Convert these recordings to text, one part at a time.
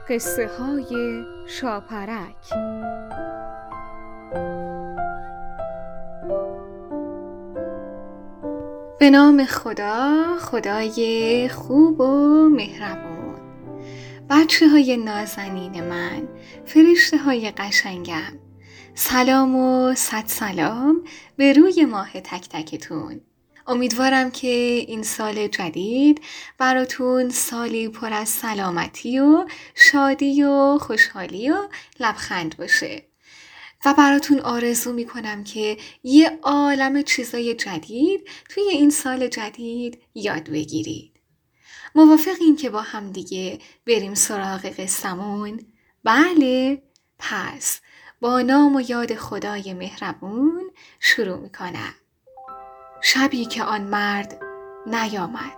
قصه های شاپرک. به نام خدا، خدای خوب و مهربون. بچه های نازنین من، فرشته های قشنگم، سلام و صد سلام به روی ماه تک تکتون. امیدوارم که این سال جدید براتون سالی پر از سلامتی و شادی و خوشحالی و لبخند باشه و براتون آرزو میکنم که یه عالم چیزای جدید توی این سال جدید یاد بگیرید. موافقین که با هم دیگه بریم سراغ قصه‌مون؟ بله، پس با نام و یاد خدای مهربون شروع میکنم. شبی که آن مرد نیامد.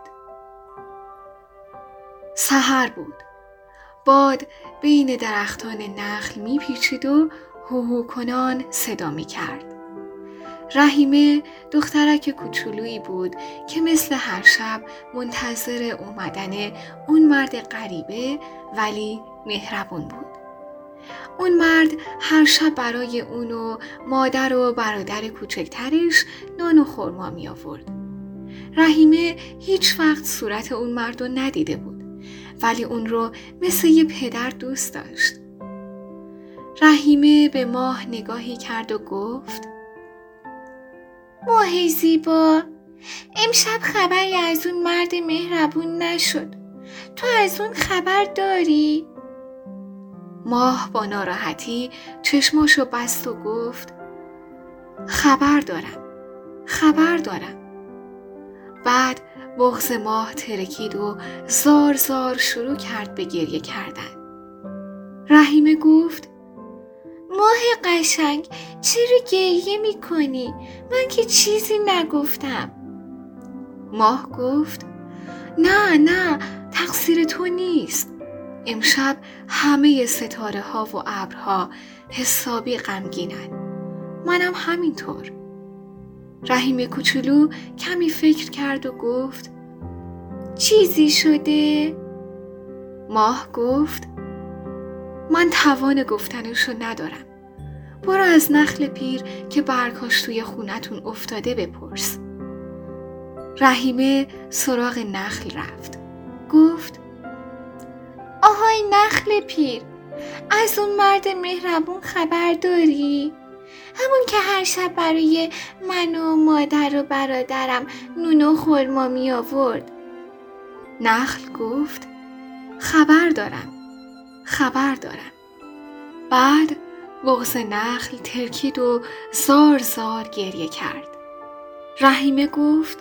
سحر بود. باد بین درختان نخل میپیچید و هوهو کنان صدا میکرد. رحیمه دخترک کوچولویی بود که مثل هر شب منتظر اومدن اون مرد غریبه ولی مهربون بود. اون مرد هر شب برای اون و مادر و برادر کوچکترش نان و خرما می آورد. رحیمه هیچ وقت صورت اون مرد رو ندیده بود ولی اون رو مثل یه پدر دوست داشت. رحیمه به ماه نگاهی کرد و گفت: ماه زیبا، امشب خبری از اون مرد مهربون نشد. تو از اون خبر داری؟ ماه با ناراحتی چشماشو بست و گفت: خبر دارم. بعد بغض ماه ترکید و زار زار شروع کرد به گریه کردن. رحیمه گفت: ماه قشنگ، چرا گریه میکنی؟ من که چیزی نگفتم. ماه گفت: نه، تقصیر تو نیست. امشب همه ستاره ها و ابرها حسابی غمگینن. منم همینطور. رحیمه کوچولو کمی فکر کرد و گفت: چیزی شده؟ ماه گفت: من توان گفتنشو ندارم. برو از نخل پیر که برگاش توی خونتون افتاده بپرس. رحیمه سراغ نخل رفت. گفت: آهای نخل پیر، از اون مرد مهربون خبر داری؟ همون که هر شب برای من و مادر و برادرم نون و خرما می آورد. نخل گفت: خبر دارم. بعد بغض نخل ترکید و زار زار گریه کرد. رحیمه گفت: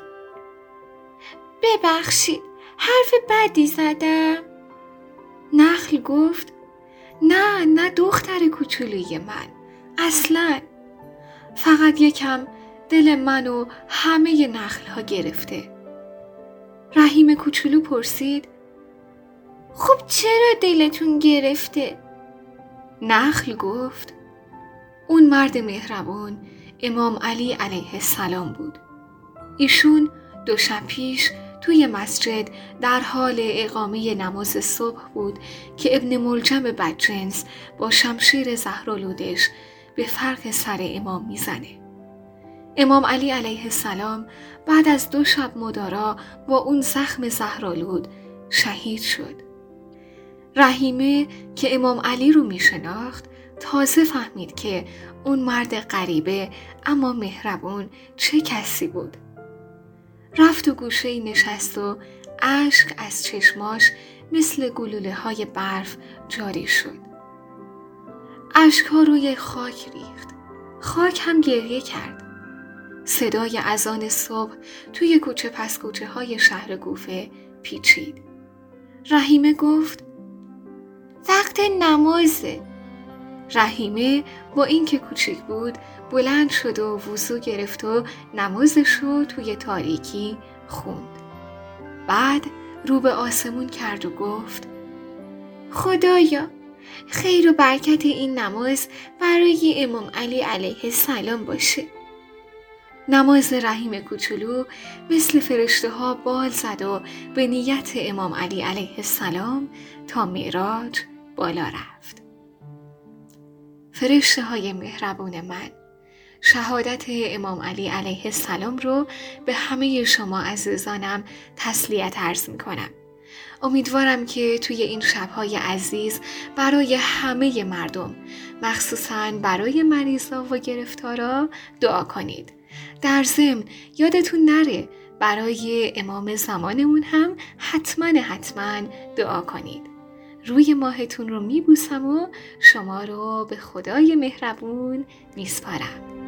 ببخشید، حرف بدی زدم؟ نخل گفت: نه دختر کوچولوی من، اصلاً. فقط یکم دل من و همه نخل ها گرفته. رحیمه کوچولو پرسید: خب چرا دلتون گرفته؟ نخل گفت: اون مرد مهربون امام علی علیه السلام بود. ایشون 2 شب پیش توی مسجد در حال اقامه نماز صبح بود که ابن ملجم بدجنس با شمشیر زهرآلودش به فرق سر امام میزنه. امام علی علیه السلام بعد از 2 شب مدارا با اون زخم زهرآلود شهید شد. رحیمه که امام علی رو میشناخت تازه فهمید که اون مرد غریبه اما مهربون چه کسی بود. رفت و گوشه‌ای نشست و اشک از چشماش مثل گلوله های برف جاری شد. اشک ها روی خاک ریخت. خاک هم گریه کرد. صدای اذان صبح توی کوچه پس کوچه های شهر کوفه پیچید. رحیمه گفت: وقت نمازه. رحیمه با اینکه کوچیک بود بلند شد و وضو گرفت و نمازش رو توی تاریکی خوند. بعد رو به آسمون کرد و گفت: خدایا، خیر و برکت این نماز برای امام علی علیه السلام باشه. نماز رحیمه کوچولو مثل فرشته ها بال زد و به نیت امام علی علیه السلام تا معراج بالا رفت. فرشته های مهربون من، شهادت امام علی علیه السلام رو به همه شما عزیزانم تسلیت عرض می کنم. امیدوارم که توی این شب‌های عزیز برای همه مردم، مخصوصاً برای مریضا و گرفتارا دعا کنید. در ضمن یادتون نره برای امام زمانمون هم حتما دعا کنید. روی ماهتون رو میبوسم و شما رو به خدای مهربون میسپارم.